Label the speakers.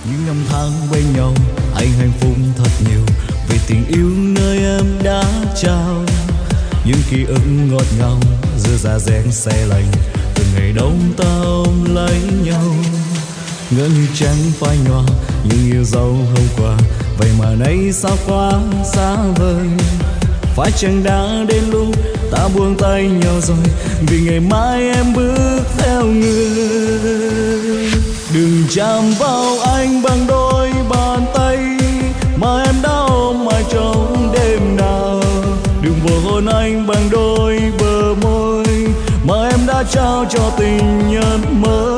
Speaker 1: Những năm tháng bên nhau anh hạnh phúc thật nhiều, vì tình yêu nơi em đã trao. Những ký ức ngọt ngào giữa giá rét se lạnh, từ ngày đông ta ôm lấy nhau. Ngỡ như trắng phai nhòa nhưng yêu dấu hôm qua, vậy mà nay sao quá xa vời. Phải chăng đã đến lúc ta buông tay nhau rồi, vì ngày mai em bước theo người. Đừng chạm vào anh bằng đôi bàn tay mà em đã ôm mãi trong đêm nào. Đừng vội hôn anh bằng đôi bờ môi mà em đã trao cho tình nhân mới.